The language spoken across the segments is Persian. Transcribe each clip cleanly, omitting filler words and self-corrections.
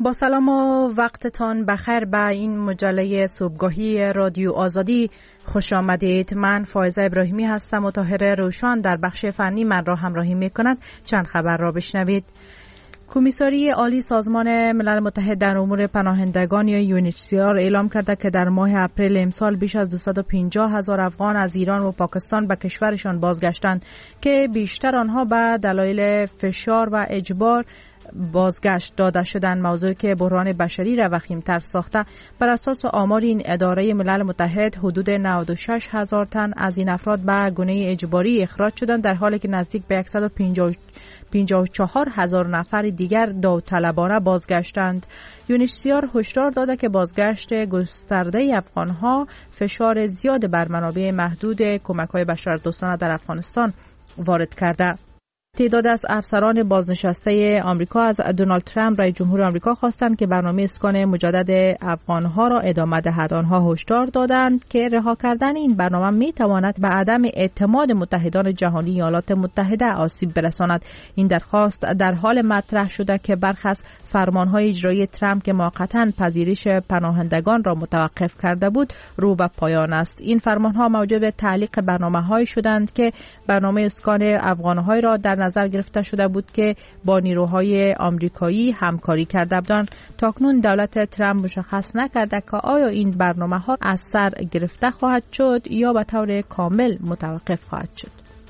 با سلام و وقتتان بخیر به این مجله صبحگاهی رادیو آزادی خوش آمدید. من فائزه ابراهیمی هستم و طاهره روشان در بخش فنی من را همراهی می کند. چند خبر را بشنوید. کمیساری عالی سازمان ملل متحد در امور پناهندگان یا یونیچسیار اعلام کرده که در ماه اپریل امسال بیش از 250,000 افغان از ایران و پاکستان به کشورشان بازگشتند که بیشتر آنها به دلایل فشار و اجبار بازگشت داده شدند. موضوعی که بحران بشری را وخیم‌تر ساخته. بر اساس آمار این اداره ملل متحد حدود 96,000 تن از این افراد به گونه اجباری اخراج شدند، در حالی که نزدیک به 154,000 نفر دیگر داوطلبانه بازگشتند. یونیچسیار هشدار داده که بازگشت گسترده افغانها فشار زیاد بر منابع محدود کمک‌های بشردوستانه در افغانستان وارد کرده. تعداد از افسران بازنشسته آمریکا از دونالد ترامپ رئیس جمهور آمریکا خواستند که برنامه اسکان مجدد افغانها را ادامه دهد. آنها هشدار دادند که رها کردن این برنامه می تواند به عدم اعتماد متحدان جهانی ایالات متحده آسیب برساند. این درخواست در حال مطرح شده که برخی از فرمانهای اجرایی ترامپ که موقتا پذیرش پناهندگان را متوقف کرده بود رو به پایان است. این فرمانها موجب تعلیق برنامه‌هایی شدند که برنامه اسکان افغان‌های را در نظر گرفته شده بود که با نیروهای آمریکایی همکاری کرده بودند. تاکنون دولت ترامپ مشخص نکرده که آیا این برنامه‌ها از سر گرفته خواهد شد یا به طور کامل متوقف خواهد شد.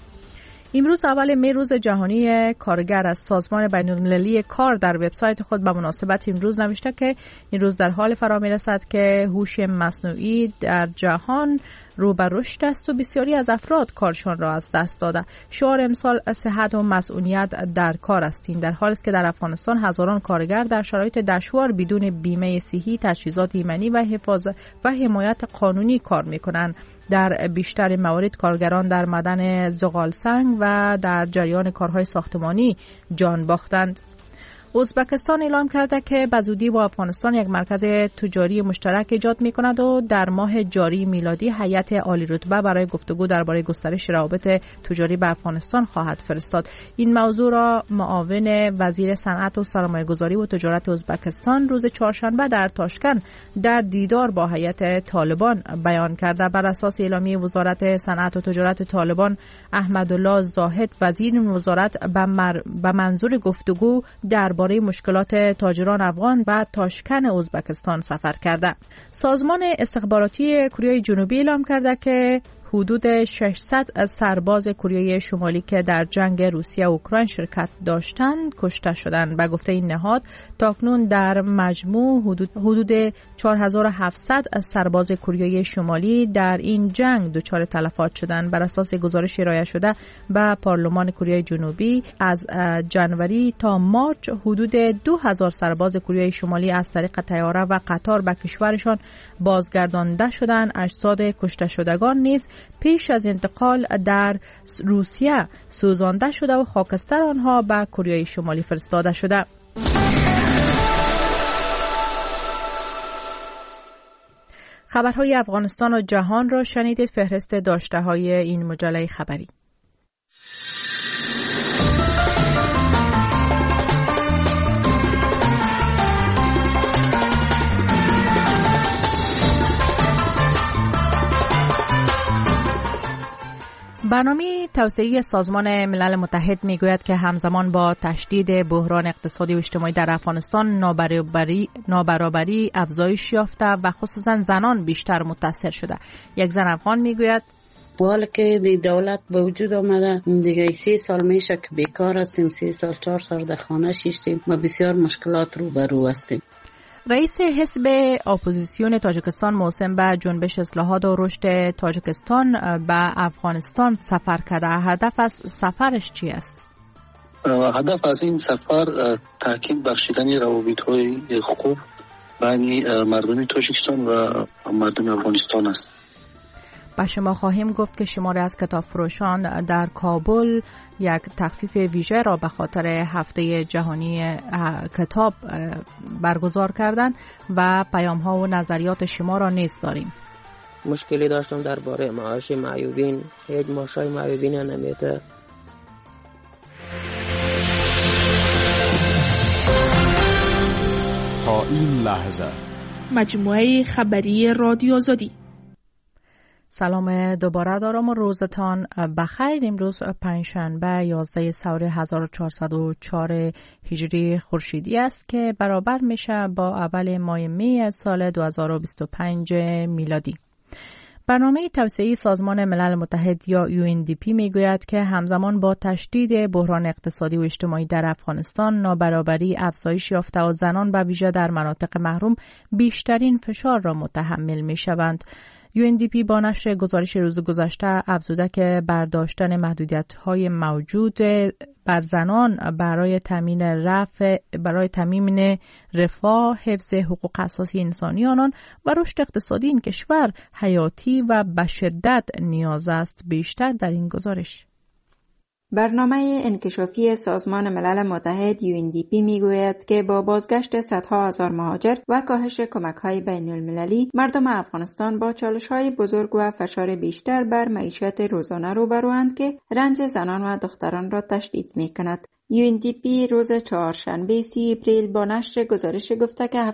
امروز اول می روز جهانی کارگر از سازمان بین‌المللی کار در وبسایت خود به مناسبت امروز نوشته که این روز در حال فرا می رسد که هوش مصنوعی در جهان رو به رشد است و بسیاری از افراد کارشان را از دست داده. شعار امسال صحت و مسئولیت در کار است. این در حالی است که در افغانستان هزاران کارگر در شرایط دشوار بدون بیمه صحی، تجهیزات ایمنی و حفاظت و حمایت قانونی کار می‌کنند. در بیشتر موارد کارگران در معدن زغالسنگ و در جریان کارهای ساختمانی جان باختند. ازبکستان اعلام کرده که به زودی با افغانستان یک مرکز تجاری مشترک ایجاد می‌کند و در ماه جاری میلادی هیئت عالی رتبه برای گفتگو درباره گسترش روابط تجاری با افغانستان خواهد فرستاد. این موضوع را معاون وزیر صنعت و سرمایه‌گذاری و تجارت ازبکستان روز چهارشنبه در تاشکند در دیدار با هیئت طالبان بیان کرده. بر اساس اعلامیه وزارت صنعت و تجارت طالبان، احمدالله زاهد وزیر وزارت به منظور گفتگو درباره مشکلات تاجران افغان و تاشکند ازبکستان سفر کرده. سازمان استخباراتی کره جنوبی اعلام کرده که حدود 600 سرباز کره شمالی که در جنگ روسیه و اوکراین شرکت داشتند کشته شدند. به گفته این نهاد تاکنون در مجموع حدود 4700 سرباز کره شمالی در این جنگ دچار تلفات شدند. بر اساس گزارش ارائه شده به پارلمان کره جنوبی از جنوری تا مارچ حدود 2000 سرباز کره شمالی از طریق طیاره و قطار به کشورشان بازگردانده شدند. اجساد کشته شدگان نیز پیش از انتقال در روسیه سوزانده شده و خاکستر آنها به کره شمالی فرستاده شده. خبرهای افغانستان و جهان را شنیدید. فهرست داشته‌های این مجله خبری. برنامه توسعه سازمان ملل متحد میگوید که همزمان با تشدید بحران اقتصادی و اجتماعی در افغانستان نابرابری افزایش یافته و خصوصا زنان بیشتر متاثر شده. یک زن افغان میگوید حالا که دولت به وجود آمده دیگه 3 سال میشه که بیکار هستیم، 3 سال 4 سال در خانه شیشتیم و بسیار مشکلات رو برو هستیم. رئیس حزب اپوزیسیون تاجیکستان محسن به جنبش اصلاحات و رشد تاجیکستان به افغانستان سفر کرده. هدف از سفرش چی است؟ هدف از این سفر تحکیم بخشیدن روابط‌های خوب بین مردم تاجیکستان و مردم افغانستان است. با شما خواهیم گفت که شماره از کتاب فروشان در کابل یک تخفیف ویژه را به خاطر هفته جهانی کتاب برگزار کردن و پیام ها و نظریات شما را نیز داریم. مشکلی داشتم درباره معاش معیوبین، هیچ معاشای معیوبین نمیده. تا این لحظه. مجموعه خبری رادیو آزادی. سلام دوباره دارم و روزتان بخیر. امروز پنجشنبه 11 سور 1404 هجری خورشیدی است که برابر میشه با اول ماه می سال 2025 میلادی. برنامه توسعه سازمان ملل متحد یا UNDP میگوید که همزمان با تشدید بحران اقتصادی و اجتماعی در افغانستان، نابرابری افزایش یافته و زنان به ویژه در مناطق محروم بیشترین فشار را متحمل میشوند. UNDP با نشر گزارش روز گذشته افزوده که برداشتن محدودیت‌های موجود بر زنان برای تامین رفاه، حفظ حقوق اساسی انسانی آنان و رشد اقتصادی این کشور حیاتی و به شدت نیاز است. بیشتر در این گزارش. برنامه انکشافی سازمان ملل متحد UNDP میگوید که با بازگشت صدها هزار مهاجر و کاهش کمک‌های بین‌المللی، مردم افغانستان با چالش‌های بزرگ و فشار بیشتر بر معیشت روزانه روبروند که رنج زنان و دختران را تشدید می‌کند. UNDP روز چهارشنبه 30 اپریل با نشر گزارش گفته که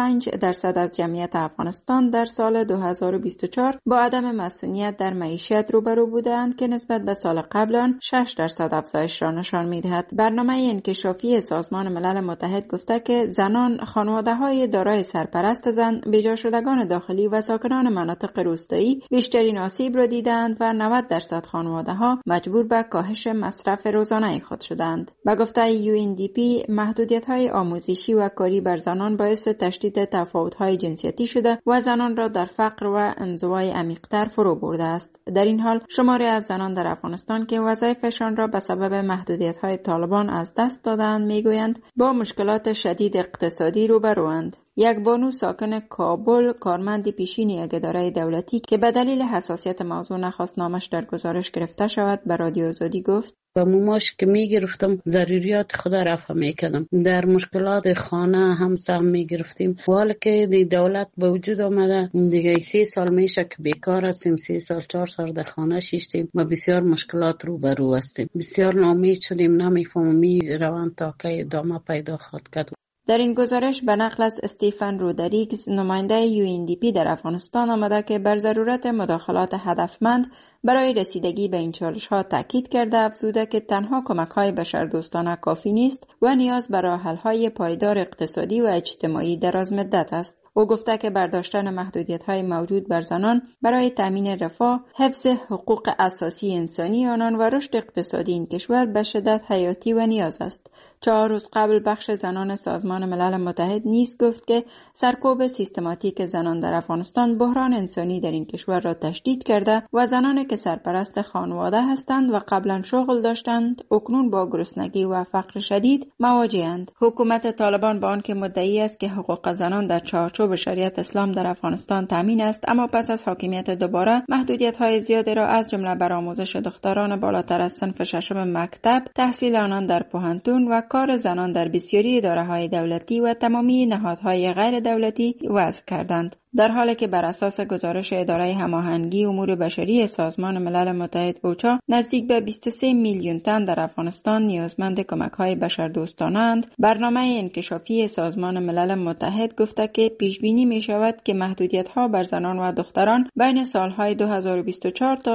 75% از جمعیت افغانستان در سال 2024 با عدم مسئولیت در معیشت روبرو بودند که نسبت به سال قبل آن 6% افزایش را نشان می‌دهد. برنامه انکشافی سازمان ملل متحد گفته که زنان، خانواده‌های دارای سرپرست زن، بیجا شدگان داخلی و ساکنان مناطق روستایی بیشترین آسیب را دیدند و 90% خانواده‌ها مجبور به کاهش مصرف روزانه خود شدند. با گفته UNDP، محدودیت‌های آموزشی و کاری بر زنان باعث تشدید تفاوت‌های جنسیتی شده و زنان را در فقر و انزوای عمیق‌تر فرو برده است. در این حال، شماری از زنان در افغانستان که وظایفشان را به سبب محدودیت‌های طالبان از دست دادند میگویند با مشکلات شدید اقتصادی روبروند. یک بانو ساکن کابل، کارمند پیشین یک اداره دولتی که به دلیل حساسیت موضوع نخواست نامش در گزارش گرفته شود، به رادیو آزادی گفت: با موماش که میگرفتم ضروریات خود رفع میکردم، در مشکلات خانه هم سهم میگرفتیم. حالا که دولت به وجود آمده دیگه 3 سال میشه که بیکار هستیم، 3 سال 4 سال در خانه شیشتیم و بسیار مشکلات روبرو هستیم. بسیار ناامید شدیم، نمیفهمم روند تا که ادامه پیدا خواهد کرد. در این گزارش به نقل از استیفن رودریگز، نماینده UNDP در افغانستان، آمده که بر ضرورت مداخلات هدفمند برای رسیدگی به این چالش‌ها تاکید کرده، افزوده که تنها کمک‌های بشردوستانه کافی نیست و نیاز به راه‌حل‌های پایدار اقتصادی و اجتماعی درازمدت است. او گفته که برداشتن محدودیت‌های موجود بر زنان برای تامین رفاه، حفظ حقوق اساسی انسانی آنان و رشد اقتصادی این کشور به شدت حیاتی و نیاز است. 4 روز قبل بخش زنان سازمان ملل متحد نیز گفت که سرکوب سیستماتیک زنان در افغانستان بحران انسانی در این کشور را تشدید کرده و زنانی که سرپرست خانواده هستند و قبلا شغل داشتند اکنون با گرسنگی و فقر شدید مواجه‌اند. حکومت طالبان با آنکه مدعی است که حقوق زنان در چارچوب شریعت اسلام در افغانستان تامین است، اما پس از حاکمیت دوباره محدودیت‌های زیادی را از جمله بر آموزش دختران بالاتر از صنف ششم مکتب، تحصیل آنان در پوهنتون و کار زنان در بسیاری اداره‌های دولتی و تمامی نهادهای غیر دولتی وضع کردند. در حالی که بر اساس گزارش اداره هماهنگی امور بشری سازمان ملل متحد اوچا، نزدیک به 23 میلیون تن در افغانستان نیازمند کمک‌های بشردوستانه‌اند، برنامه انکشافی سازمان ملل متحد گفته که پیش‌بینی می‌شود که محدودیت‌ها بر زنان و دختران بین سال‌های 2024 تا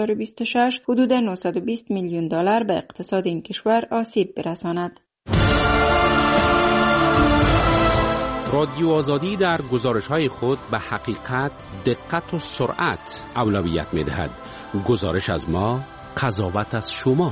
2026 حدود 920 میلیون دلار به اقتصاد این کشور آسیب برساند. رادیو آزادی در گزارش‌های خود به حقیقت، دقت و سرعت اولویت می‌دهد. گزارش از ما، قضاوت از شما.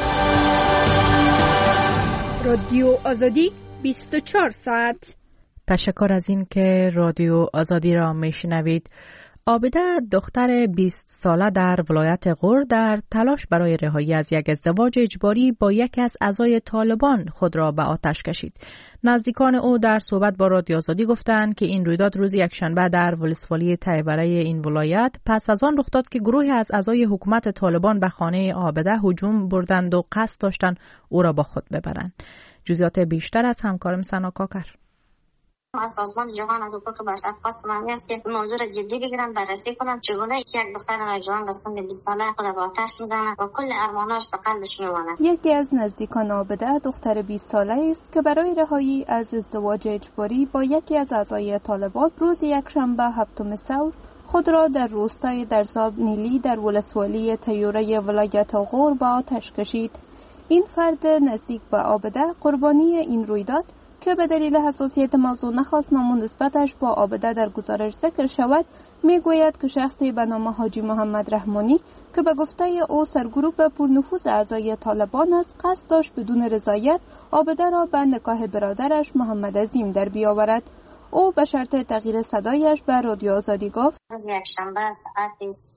رادیو آزادی 24 ساعت. تشکر از این که رادیو آزادی را میشنوید. عابده، دختر 20 ساله در ولایت غور، در تلاش برای رهایی از یک ازدواج اجباری با یکی از اعضای طالبان خود را به آتش کشید. نزدیکان او در صحبت با رادیو آزادی گفتند که این رویداد روز یکشنبه در ولسوالی تیوره این ولایت پس از آن رخ داد که گروهی از اعضای حکومت طالبان به خانه عابده هجوم بردند و قصد داشتند او را با خود ببرند. جزئیات بیشتر از همکارم سنا کاکر. از سازمان جهان از حقوق بشر خواست من است که موضوع را جدی بگیرن، بررسی کنن چگونه یک دختر نوجوان به سن 20 ساله خود به آتش میزنه و کل ارماناش به قلبش میمانه. یکی از نزدیکان عابده دختر 20 ساله است که برای رهایی از ازدواج اجباری با یکی از اعضای طالبان روز یکشنبه 7 ثور خود را در روستای درزاب نیلی در ولسوالی تیوره ولایت غور به آتش کشید. این فرد نزدیک به عابده قربانی این رویداد که به دلیل حساسیت موضوع نخواست نام نسبتش با عابده در گزارش ذکر شود، میگوید که شخصی به نام حاجی محمد رحمانی که به گفته او سرگروه پرنفوذ اعضای طالبان است، قصد داشت بدون رضایت عابده را به نکاح برادرش محمد عظیم در بیاورد. او به شرط تغییر صدایش به رادیو آزادی گفت: روز یکشنبه ساعت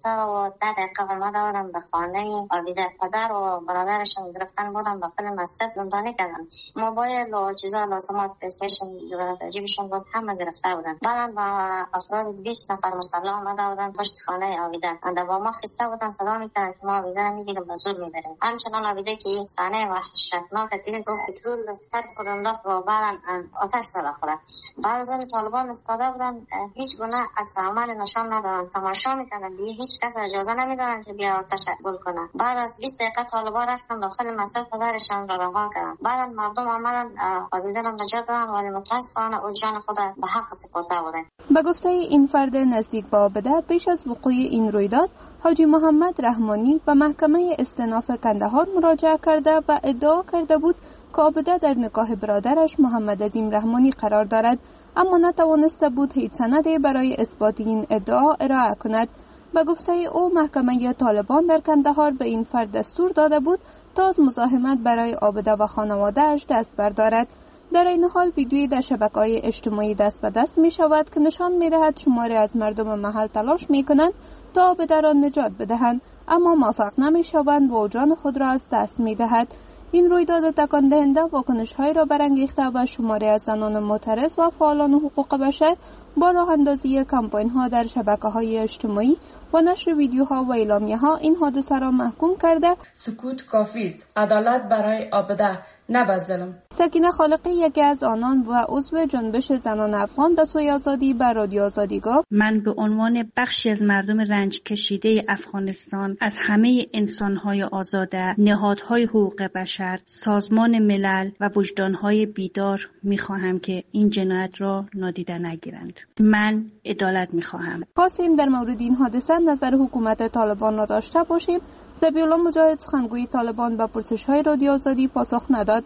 3:10 آمده بودم به خانه عابده. پدر و برادرشون گرفتن بودم داخل مسجد زندانی کردن. موبایل و چیزا لازمات پلی‌استیشن جیبشون بود، همه گرفته بودن. بعدن با افراد 20 نفر مسلح آمده بودن پشت خانه عابده. با ما خسته بودن، صدا میکردن که ما عابده رو میگیریم و زور میبریم. همچنان عابده که این صحنه وحشتناک دیگه گفت پترول سر خود انداخت و بعدن آتش زد خود. بعد طالبان استاده بودن، هیچ گونه عکس عمل نشان ندادن، تماشا میکردن، دیگه هیچ کس اجازه نمیدادن که بیا آتش گل کنه. بعد از 20 دقیقه طالبان رفتن داخل مسجد، پدرشان را رها کردن. بعد مردم آمدن عابده را نجات دادن، ولی متاسفانه او جان خود به حق سپرده بودن. به گفته این فرد نزدیک به عابده، پیش از وقوع این رویداد حاجی محمد رحمانی به محکمه استئناف کندهار مراجعه کرده و ادعا کرده بود که عابده در نکاح برادرش محمد عظیم رحمانی قرار دارد، اما نتوانسته بود هیچ سندی برای اثبات این ادعا ارائه کند. به گفته او محکمه طالبان در کندهار به این فرد دستور داده بود تا از مزاحمت برای عابده و خانواده‌اش دست بردارد. در این حال ویدیویی در شبکه‌های اجتماعی دست به دست می شود که نشان می دهد شماری از مردم محل تلاش می کنند تا عابده را نجات بدهند، اما موفق نمی شوند و جان خود را از دست می دهد. این رویداد تکان دهنده واکنش‌هایی را برانگیخته و شماری از زنان معترض و فعالان حقوق بشر با راه اندازی کمپاین‌ها در شبکه‌های اجتماعی و نشر ویدیوها و اعلامیه‌ها این حادثه را محکوم کرده سکوت کافی است، عدالت برای عابده نه به ظلم. سکینه خالقی یکی از آنان و عضو جنبش زنان افغان به سوی آزادی به رادیو آزادی گفت: من به عنوان بخشی از مردم رنج کشیده افغانستان از همه انسان‌های آزاده، نهادهای حقوق بشر، سازمان ملل و وجدان‌های بیدار می‌خواهم که این جنایت را نادیده نگیرند. من عدالت می‌خواهم. خواستیم در مورد این حادثه نظر حکومت طالبان را داشته باشیم. ذبیح‌الله مجاهد سخنگوی طالبان به پرسش‌های رادیو آزادی پاسخ نداد.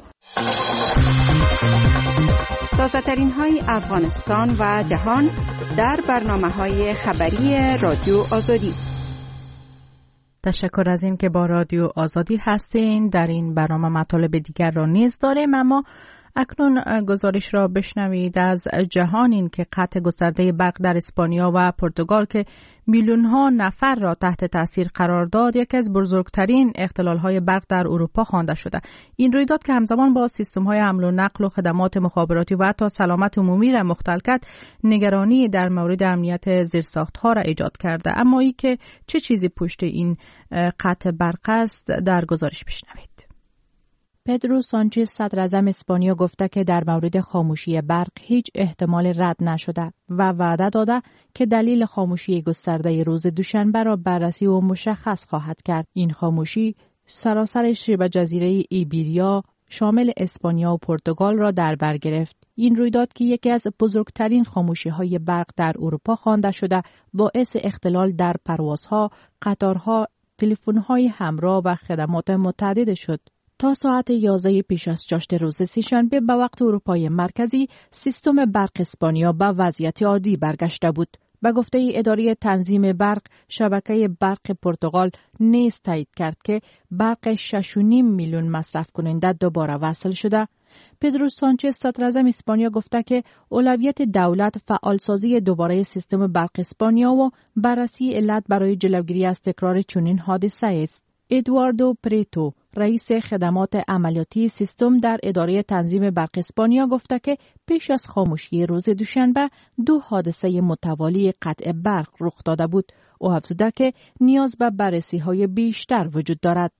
تازه‌ترین های افغانستان و جهان در برنامه‌های خبری رادیو آزادی. تشکر از این که با رادیو آزادی هستین. در این برنامه مطالب دیگر را نیز داریم، اما اکنون گزارش را بشنوید از جهان. این که قطع گسترده برق در اسپانیا و پرتغال که میلیون‌ها نفر را تحت تاثیر قرار داد، یکی از بزرگترین اختلال‌های برق در اروپا خوانده شده. این رویداد که همزمان با سیستم‌های حمل و نقل و خدمات مخابراتی و حتی سلامت عمومی را مختل کرد، نگرانی در مورد امنیت زیرساخت‌ها را ایجاد کرده. اما ای که چه چیزی پشت این قطع برق است، در گزارش بشنوید. پدرو سانچز صدراعظم اسپانیا گفته که در مورد خاموشی برق هیچ احتمال رد نشده و وعده داده که دلیل خاموشی گسترده روز دوشنبه را بررسی و مشخص خواهد کرد. این خاموشی سراسر شبه جزیره ایبیریا شامل اسپانیا و پرتغال را در بر گرفت. این رویداد که یکی از بزرگترین خاموشی‌های برق در اروپا خوانده شده، باعث اختلال در پروازها، قطارها، تلفن‌های همراه و خدمات متعدد شد. تا ساعت 11 پیش از چاشت روز سه‌شنبه به وقت اروپای مرکزی، سیستم برق اسپانیا به وضعیت عادی برگشته بود. به گفته اداره تنظیم برق، شبکه برق پرتغال نیز تایید کرد که برق 6.5 میلیون مصرف کننده دوباره وصل شده. پدرو سانچز صدراعظم اسپانیا گفته که اولویت دولت فعالسازی دوباره سیستم برق اسپانیا و بررسی علت برای جلوگیری از تکرار چنین حادثه است. ادواردو پریتو، رئیس خدمات عملیاتی سیستم در اداره تنظیم برق اسپانیا گفته که پیش از خاموشی روز دوشنبه 2 حادثه متوالی قطع برق رخ داده بود. او افزوده که نیاز به بررسی‌های بیشتر وجود دارد.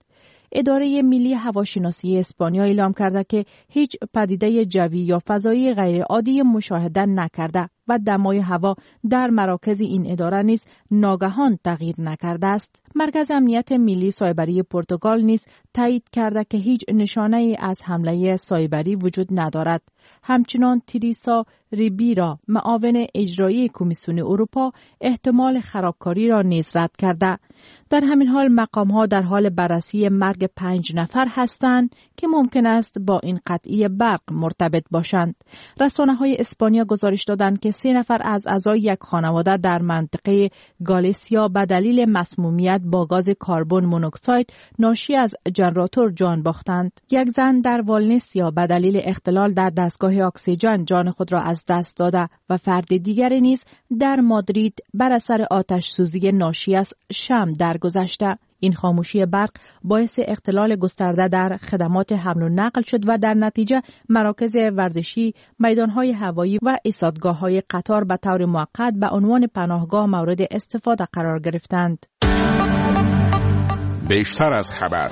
اداره ملی هواشناسی اسپانیا اعلام کرده که هیچ پدیده جوی یا فضایی غیرعادی مشاهده نکرده و دمای هوا در مراکز این اداره نیز ناگهان تغییر نکرده است. مرکز امنیت ملی سایبری پرتغال نیز تایید کرده که هیچ نشانه ای از حمله سایبری وجود ندارد. همچنان تریسا ریبیرا، معاون اجرایی کمیسیون اروپا، احتمال خرابکاری را نیز رد کرده. در همین حال مقام‌ها در حال بررسی مرگ 5 نفر هستند که ممکن است با این قطعی برق مرتبط باشند. رسانه‌های اسپانیا گزارش دادند که 3 نفر از اعضای یک خانواده در منطقه گالیسیا به دلیل مسمومیت با گاز کربن مونوکساید ناشی از ژنراتور جان باختند. یک زن در والنسیا به دلیل اختلال در دستگاه اکسیژن جان خود را از دست داده و فرد دیگری نیز در مادرید بر اثر آتش سوزی ناشی از شمع درگذشته. این خاموشی برق باعث اختلال گسترده در خدمات حمل و نقل شد و در نتیجه مراکز ورزشی، میدانهای هوایی و ایستادگاه‌های قطار به طور موقت به عنوان پناهگاه مورد استفاده قرار گرفتند. بیشتر از خبر.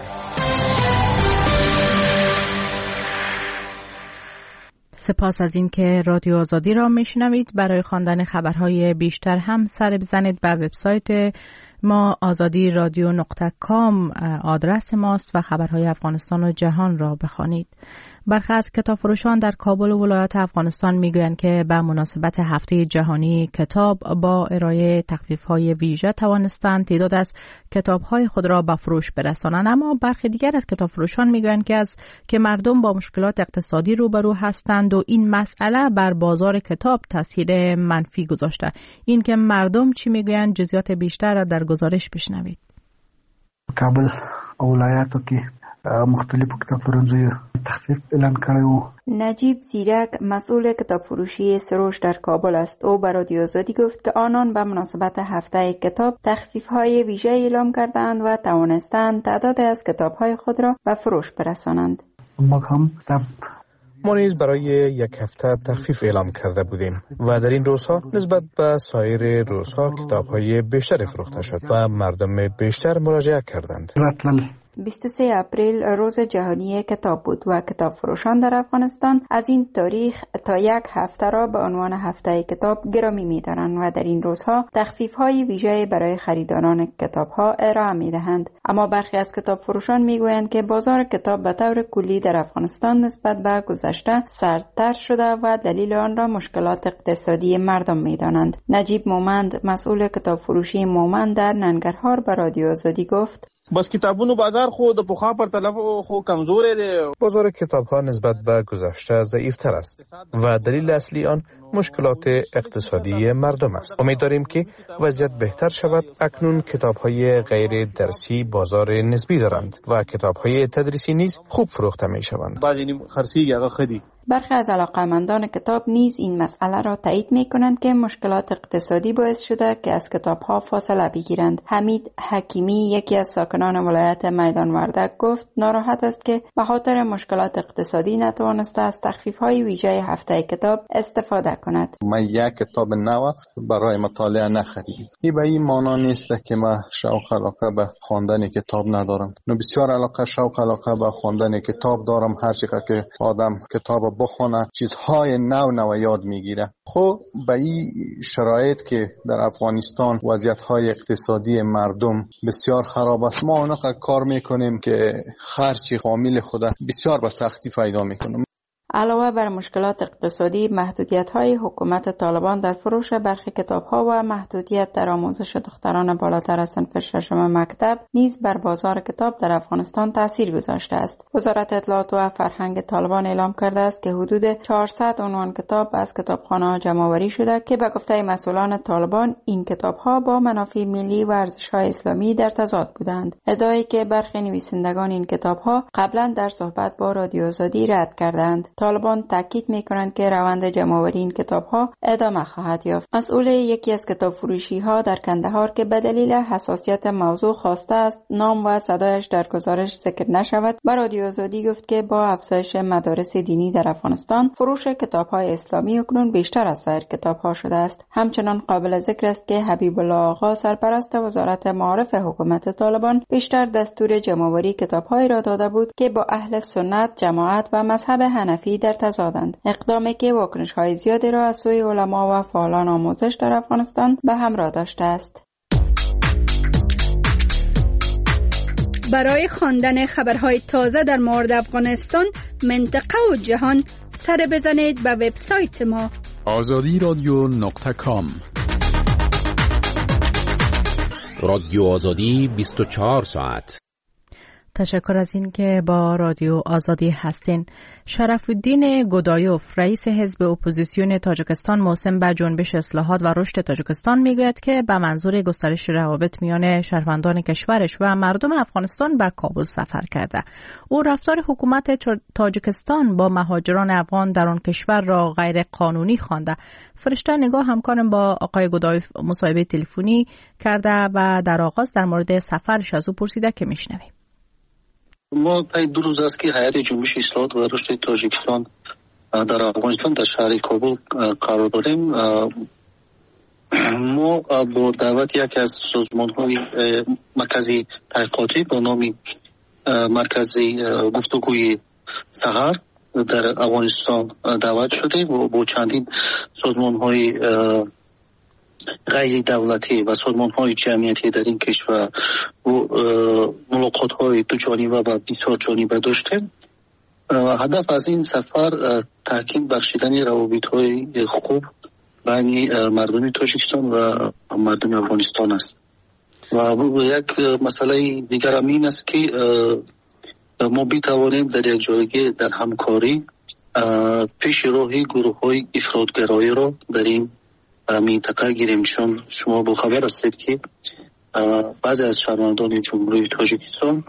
سپاس از این که رادیو آزادی را میشنوید. برای خواندن خبرهای بیشتر هم سر بزنید به وبسایت ما azadi.radio.com آدرس ماست و خبرهای افغانستان و جهان را بخوانید. برخی از کتابفروشان در کابل و ولایت افغانستان میگویند که به مناسبت هفته جهانی کتاب با ارائه تخفیف‌های ویژه توانستند تعداد از کتاب‌های خود را به فروش برسانند، اما برخی دیگر از کتابفروشان میگویند که مردم با مشکلات اقتصادی روبرو هستند و این مسئله بر بازار کتاب تاثیر منفی گذاشته. این که مردم چی میگویند جزئیات بیشتر را در گزارش بشنوید. کابل او ولایتو کې مختلف کتابفروشی تخفیف اعلان کړی. نجیب زیرک مسئول کتابفروشی سروش در کابل است. او به رادیو آزادی گفت که آنان به مناسبت هفته کتاب تخفیف‌های ویژه اعلام کردند و توانستند تعداد از کتاب‌های خود را به فروش برسانند. ما نیز برای یک هفته تخفیف اعلام کرده بودیم و در این روزها نسبت به سایر روزها کتاب‌های بیشتری فروخته شد و مردم بیشتر مراجعه کردند. 23 اپریل روز جهانی کتاب بود و کتاب فروشان در افغانستان از این تاریخ تا یک هفته را به عنوان هفته کتاب گرامی می دارند و در این روزها تخفیف های ویژه برای خریداران کتاب ها ارائه می دهند. اما برخی از کتاب فروشان می گویند که بازار کتاب به طور کلی در افغانستان نسبت به گذشته سردتر شده و دلیل آن را مشکلات اقتصادی مردم می دانند. نجیب مومند مسئول کتاب فروشی مومند در ننگرهار به رادیو آزادی گفت: بس کتابونو بازار خو د پخوا پر طرف خو کمزور دی. بازار کتاب ها نسبت به گذشته ضعیفتر است و دلیل اصلی آن مشکلات اقتصادی مردم است. امیدواریم که وضعیت بهتر شود. اکنون کتاب های غیر درسی بازار نسبی دارند و کتاب های تدریسی نیز خوب فروخته می شوند. بعضی خرسی هغه خدي. برخی از علاقه‌مندان کتاب نیز این مسئله را تایید می کنند که مشکلات اقتصادی باعث شده که از کتاب‌ها فاصله بگیرند. حمید حکیمی یکی از ساکنان ولایت میدان وردک گفت ناراحت است که به خاطر مشکلات اقتصادی نتوانسته از تخفیف‌های ویژه هفته کتاب استفاده کند. من یک کتاب نو برای مطالعه نخریدم. این به این معنا نیست که من شوق علاقه به خواندن کتاب ندارم. من بسیار شوق علاقه به خواندن کتاب دارم. هر چقدر که آدم کتاب بخونه چیزهای نو یاد میگیره. خب به این شرایط که در افغانستان وضعیت‌های اقتصادی مردم بسیار خراب است، ما اونقدر کار میکنیم که خرچ فامیل خود بسیار به سختی پیدا میکنیم. علاوه بر مشکلات اقتصادی، محدودیت‌های حکومت طالبان در فروش برخی کتاب‌ها و محدودیت در آموزش دختران بالاتر از صنف ششم مکتب نیز بر بازار کتاب در افغانستان تاثیر گذاشته است. وزارت اطلاعات و فرهنگ طالبان اعلام کرده است که حدود 400 عنوان کتاب از کتابخانه‌ها جمع‌آوری شده که به گفته مسئولان طالبان این کتاب‌ها با منافع ملی و ارزش‌های اسلامی در تضاد بودند. ادعایی که برخی نویسندگان این کتاب‌ها قبلا در صحبت با رادیو آزادی رد کردند. طالبان تاکید می‌کنند که روند جمع‌آوری این کتاب‌ها ادامه خواهد یافت. مسئول یکی از کتاب فروشی‌ها در کندهار که به دلیل حساسیت موضوع خواسته است نام و صدایش در گزارش ذکر نشود، به رادیو آزادی گفت که با افزایش مدارس دینی در افغانستان، فروش کتاب‌های اسلامی اکنون بیشتر از سایر کتاب‌ها شده است. همچنان قابل ذکر است که حبیب الله آقا سرپرست وزارت معارف حکومت طالبان پیشتر دستور جمع‌آوری کتاب‌هایی را داده بود که با اهل سنت، جماعت و مذهب حنفی در تضادند. اقدامی که واکنش‌های زیادی را از سوی علما و فعالان آموزش در افغانستان به همراه داشته است. برای خواندن خبرهای تازه در مورد افغانستان، منطقه و جهان سر بزنید به وبسایت ما azadi.com. رادیو آزادی 24 ساعت. تشکر از این که با رادیو آزادی هستین. شرف الدین گدایوف رئیس حزب اپوزیسیون تاجیکستان موسم به جنبش اصلاحات و رشد تاجیکستان میگوید که به منظور گسترش روابط میان شهروندان کشورش و مردم افغانستان به کابل سفر کرده. او رفتار حکومت تاجیکستان با مهاجران افغان در آن کشور را غیر قانونی خوانده. فرشته نگاه همکارم با آقای گدایوف مصاحبه تلفنی کرده و در آغاز در مورد سفرش از او پرسیده که میشنویم. ما پای 2 روز است که هیئت جنبش اصلاحات و رشد تاجیکستان در افغانستان در شهر کابل قرار داریم. ما با دعوت یک از سازمان‌های مرکزی تحقیقاتی با نام مرکزی گفتگوی سحر در افغانستان دعوت شدیم و با چندین سازمان‌های غیر دولتی و سازمان‌های جمعیتی در این کشور و ملاقات‌های دو جانبه و بسیار جانبه داشتیم. هدف از این سفر تحکیم بخشیدن روابط‌های خوب بین مردم تاجیکستان و مردم افغانستان است. و یک مسئله دیگر این است که ما بتوانیم در یک جایگاه در همکاری پیش راهی گروه‌های افراطگرایی را در این منطقه گیریم، چون شما با خبر هستید که بعضی از شهروندان جمهوری تاجیکستان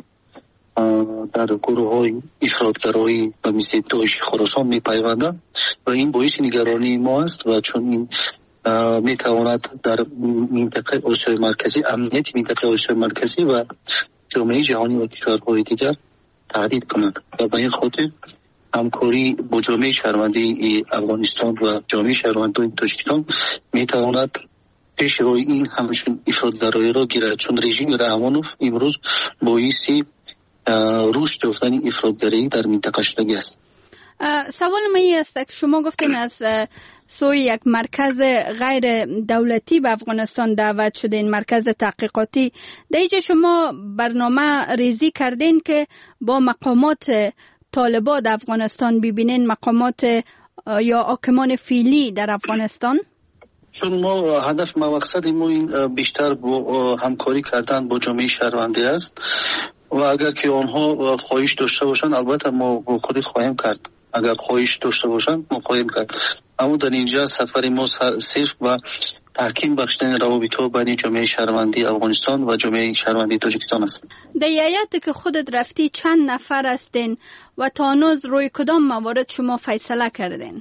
در گروه‌های افراطگرایی و مثل داعش خراسان می‌پیوندند و این باعث نگرانی ما است و چون این می‌تواند در منطقه آسیای مرکزی، امنیت منطقه آسیای مرکزی و جامعه جهانی و کشورهای دیگر تهدید کند و به این خاطر همکاری با جامعه شهروندی افغانستان و جامعه شهروندان تاجیکستان میتواند پیش روی این همچون افراطگرایی را گیرد، چون رژیم رحمانوف امروز باعث رشد یافتن افراطگرایی در منطقه شده است. سوال من این است که شما گفتین از سوی یک مرکز غیر دولتی به افغانستان دعوت شدین، مرکز تحقیقاتی. در اینجا شما برنامه ریزی کردین که با مقامات طالبان در افغانستان ببینین، مقامات یا حاکمان فعلی در افغانستان؟ چون ما هدف ما مقصد ما این بیشتر با همکاری کردن با جامعه شهروندی است و اگر که آنها خواهش داشته باشند البته ما با خود خواهیم کرد. اگر خواهش داشته باشند ما خواهیم کرد. اما در اینجا سفر ما صرف و تحکیم بخشیدن روابط‌ها بین جامعه شهروندی افغانستان و جامعه شهروندی تاجیکستان است. در هیئتی که خودت رفتی چند نفر هستین و تا هنوز روی کدام موارد شما فیصله کردین؟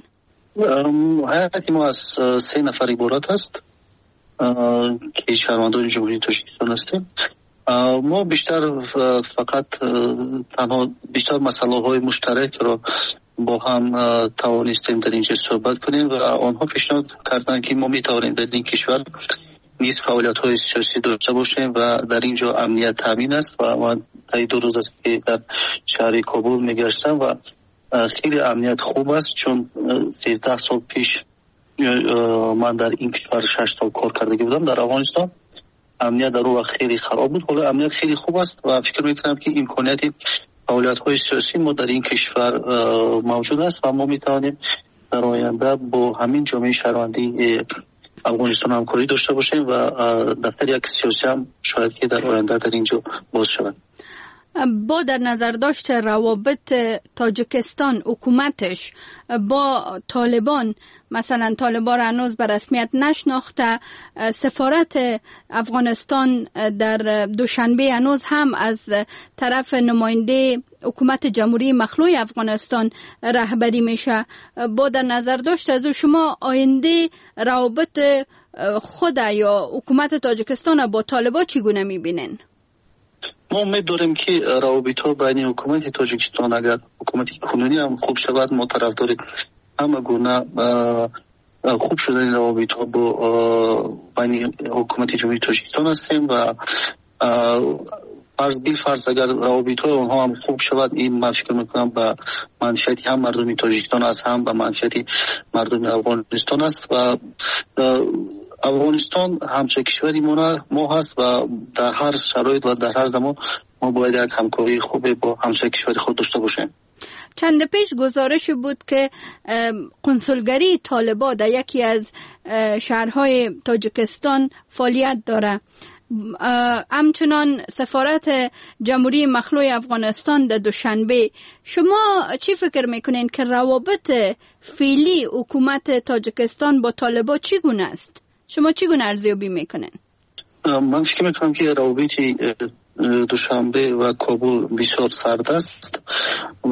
هیئت ما از 3 نفر عبارت است که شهروندان جمهوری تاجیکستان هستیم. ما بیشتر فقط تنها بیشتر مسائل مشترک را با هم توانستیم در اینجا صحبت کنیم و آنها پیشنهاد کردند که ما میتوانیم در این کشور نیز فعالیت‌های سیاسی داشته باشیم و در اینجا امنیت تامین است و من تا 2 روز است که در شهر کابل میگشتم و خیلی امنیت خوب است، چون 13 سال پیش من در این کشور 6 سال کار کرده بودم در افغانستان. امنیت در اون وقت خیلی خراب بود، حالا امنیت خیلی خوب است و فکر میکنم که امکانیت فعالیت‌های سیاسی ما در این کشور موجود است و ما میتوانیم در آینده با همین جامعه شهروندی افغانستان همکاری داشته باشیم و دفتر یک سیاسی هم شاید که در آینده در اینجا باز شود. با در نظر داشت روابط تاجیکستان حکومتش با طالبان، مثلا طالبان را هنوز به رسمیت نشناخته، سفارت افغانستان در دوشنبه هنوز هم از طرف نماینده حکومت جمهوری مخلوع افغانستان رهبری میشه. با در نظر داشت از شما آینده روابط خود یا حکومت تاجیکستان با طالبان چگونه میبینین؟ ما امید داریم که روابط ها بین حکومت تاجیکستان اگر حکومت کنونی هم خوب شود، ما طرفدار همه گونه خوب شدن روابط ها با بین حکومت جمهوری تاجیکستان هستیم و فرض اگر روابط های اونها هم خوب شود، این من فکر میکنم به منفعت هم مردم تاجیکستان است، هم به منفعت مردم افغانستان است و افغانستان همچه کشوری ما هست و در هر شرایط و در هر زمان ما باید یک همکاری خوب با همسایه کشوری خود داشته باشیم. چند پیش گزارش بود که کنسولگری طالبان در یکی از شهرهای تاجیکستان فعالیت داره. همچنان سفارت جمهوری مخلوع افغانستان در دوشنبه. شما چی فکر میکنین که روابط فعلی حکومت تاجیکستان با طالبان چگونه است؟ شما چگونه ارزیابی میکنین؟ من فکر میکنم که روابط دوشنبه و کابل بسیار سرد است و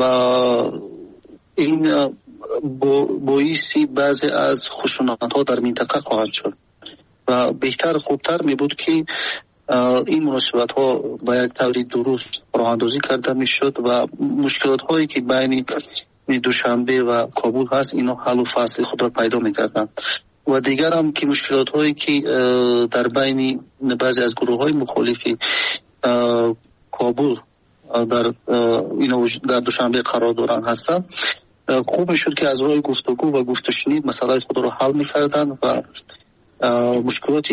این باعثی بعضی از خشونت ها در منطقه خواهد شد و بهتر خوبتر می بود که این مناسبت ها با یک طوری درست راه اندازی کرده می شد و مشکلات هایی که بین دوشنبه و کابل هست اینا حل و فصل خود را پیدا می کردن و دیگر هم که مشکلات هایی که در بین بعضی از گروه های مخالفی کابل در دوشنبه قرار دارن هستند، خوب می شد که از راه گفتگو و گفتشنید مسائل خود را حل می کردن و مشکلات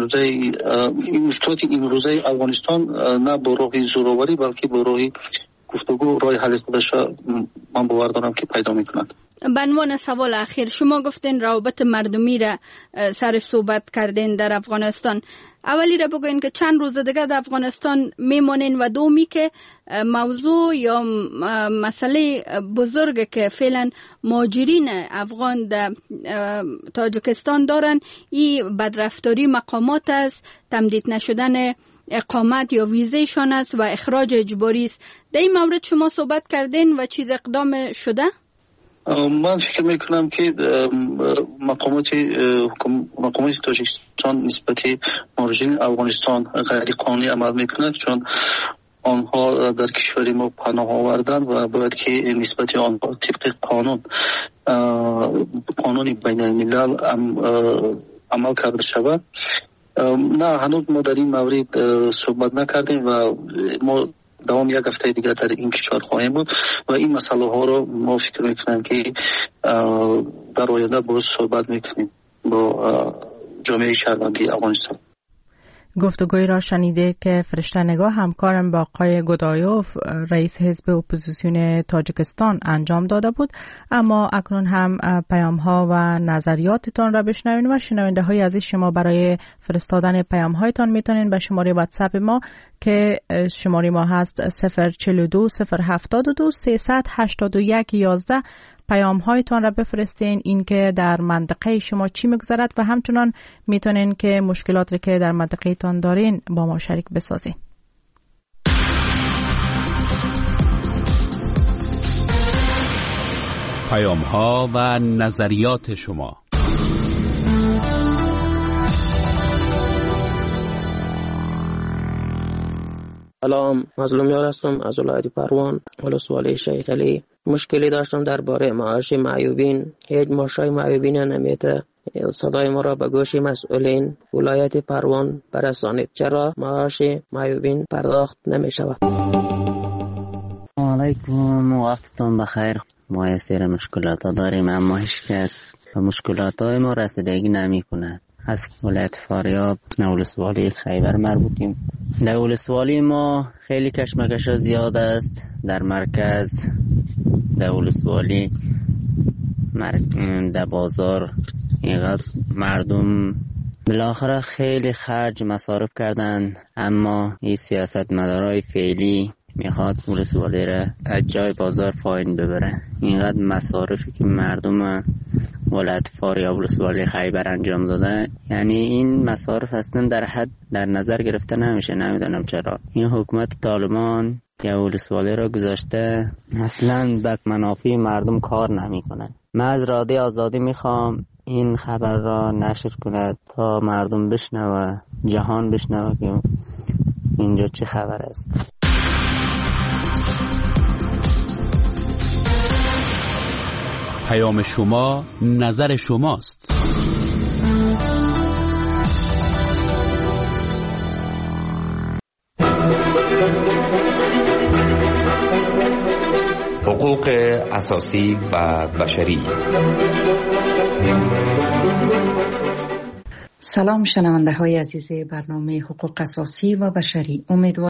امروزه افغانستان نه با راه زورآوری بلکه با راه گفتگو راه حل خودش من باور دارم که پیدا میکنند. به عنوان سوال اخیر، شما گفتین روابط مردمی را سر صحبت کردین در افغانستان. اولی را بگوین که چند روز دیگه در افغانستان میمانین و دومی که موضوع یا مسئله بزرگ که فعلا مهاجرین افغان در تاجیکستان دارن، این بدرفتاری مقامات است، تمدید نشدن اقامت یا ویزهشان است و اخراج اجباری است. در این مورد شما صحبت کردین و چیز اقدام شده؟ من فکر میکنم که مقامات تاجیکستان نسبت مهاجرین افغانستان غیر قانونی عمل میکنند، چون آنها در کشور ما پناه آوردند و باید که نسبت آنها طبق قانون بین الملل عمل کرده شود. نه، هنوز ما در این مورد صحبت نکردیم و ما دوام یک هفته دیگر در این کشور خواهیم بود و این مسئله ها رو ما فکر میکنم که در آینده باز صحبت میکنیم با جامعه شهروندی افغانستان. گفتگوی را شنیده که فرشته نگاه همکارم با آقای گودایوف رئیس حزب اپوزیسیون تاجیکستان انجام داده بود. اما اکنون هم پیام ها و نظریاتتان را بشنوین و شنونده های عزیز شما برای فرستادن پیام هایتان میتونین به شماره واتساپ ما که شماره ما هست 042 072 381 11 پیام هایتان را بفرستین، این که در منطقه شما چی میگذرد و همچنان میتونین که مشکلاتی که در منطقه تان دارین با ما شریک بسازین. پیام ها و نظریات شما. سلام، مظلومیار هستم از ولایت پروان، ولسوالی شیخ علی. مشکلی داشتم درباره معاش معیوبین. هیچ معاشای معیوبین نمیده. صدای ما را به گوش مسئولین ولایت پروان برسانید. چرا معاش معیوبین پرداخت نمی شود؟ علیکم، وقتتون بخیر. ما یه سری مشکلات داریم اما هیچ کس به مشکلات های ما رسیدگی نمی کند. از ولایت فاریاب ولسوالی خیبر مربوطیم. در ولسوالی ما خیلی کشمکش زیاد است. در مرکز در ولسوالی در بازار اینقدر مردم بالاخره خیلی خرج مصارف کردن، اما این سیاست مدارای فعلی میخواد ولسوالی را از جای بازار پایین ببره. اینقدر مصارفی که مردم ولایت فاریاب ولسوالی خیبر انجام داده، یعنی این مصارف اصلا در حد در نظر گرفته نمیشه. نمیدونم چرا این حکومت طالبان که ولسوالی را گذاشته اصلا به منافع مردم کار نمیکنه. من از رادیو آزادی میخوام این خبر را نشر کنه تا مردم بشنوه، جهان بشنوه که اینجا چه خبر است. پیام شما، نظر شماست. حقوق اساسی و بشری. سلام شنونده های عزیز برنامه حقوق اساسی و بشری.